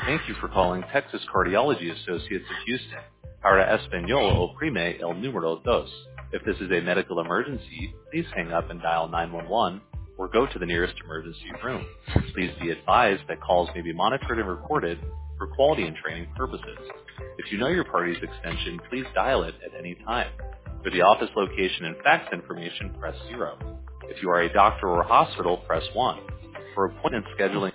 Thank you for calling Texas Cardiology Associates of Houston. Para Español oprime el número dos. If this is a medical emergency, please hang up and dial 911 or go to the nearest emergency room. Please be advised that calls may be monitored and recorded for quality and training purposes. If you know your party's extension, please dial it at any time. For the office location and fax information, press 0. If you are a doctor or hospital, press 1. For appointment scheduling,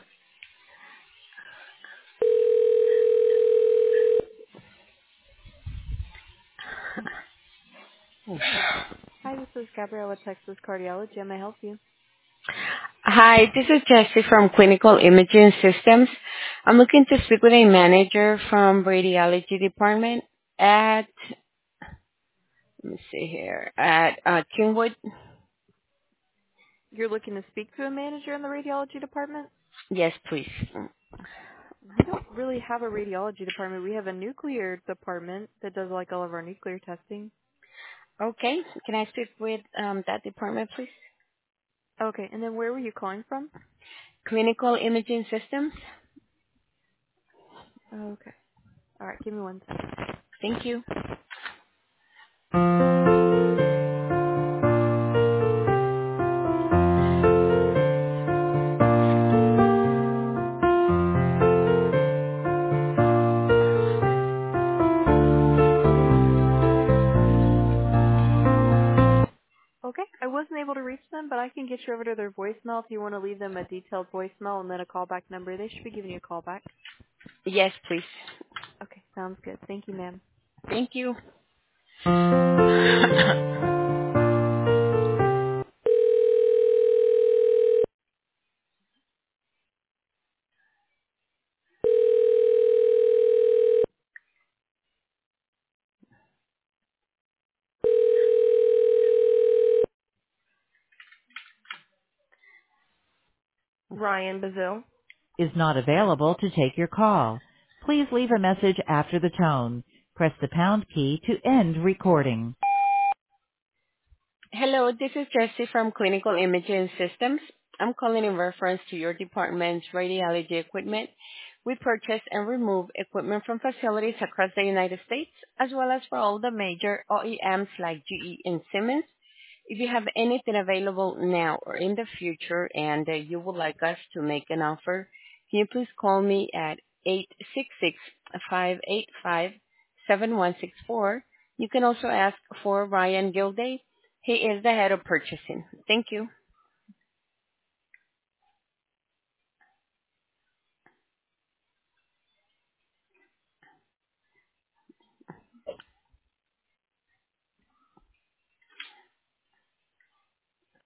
Hi, this is Gabrielle with Texas Cardiology. How may I help you? Hi, this is Jessie from Clinical Imaging Systems. I'm looking to speak with a manager from radiology department at, let me see here, at Kingwood. You're looking to speak to a manager in the radiology department? Yes, please. We don't really have a radiology department. We have a nuclear department that does like all of our nuclear testing. Okay, can I speak with that department, please? Okay, and then where were you calling from? Clinical Imaging Systems. Okay. All right, give me one second. Thank you. Okay, I wasn't able to reach them, but I can get you over to their voicemail if you want to leave them a detailed voicemail and then a callback number. They should be giving you a call back. Yes, please. Okay, sounds good. Thank you, ma'am. Thank you. Ryan Bazil. Is not available to take your call. Please leave a message after the tone. Press the pound key to end recording. Hello, this is Jessie from Clinical Imaging Systems. I'm calling in reference to your department's radiology equipment. We purchase and remove equipment from facilities across the United States, as well as for all the major OEMs like GE and Siemens. If you have anything available now or in the future and you would like us to make an offer, can you please call me at 866-585-7164. You can also ask for Ryan Gilday. He is the head of purchasing. Thank you.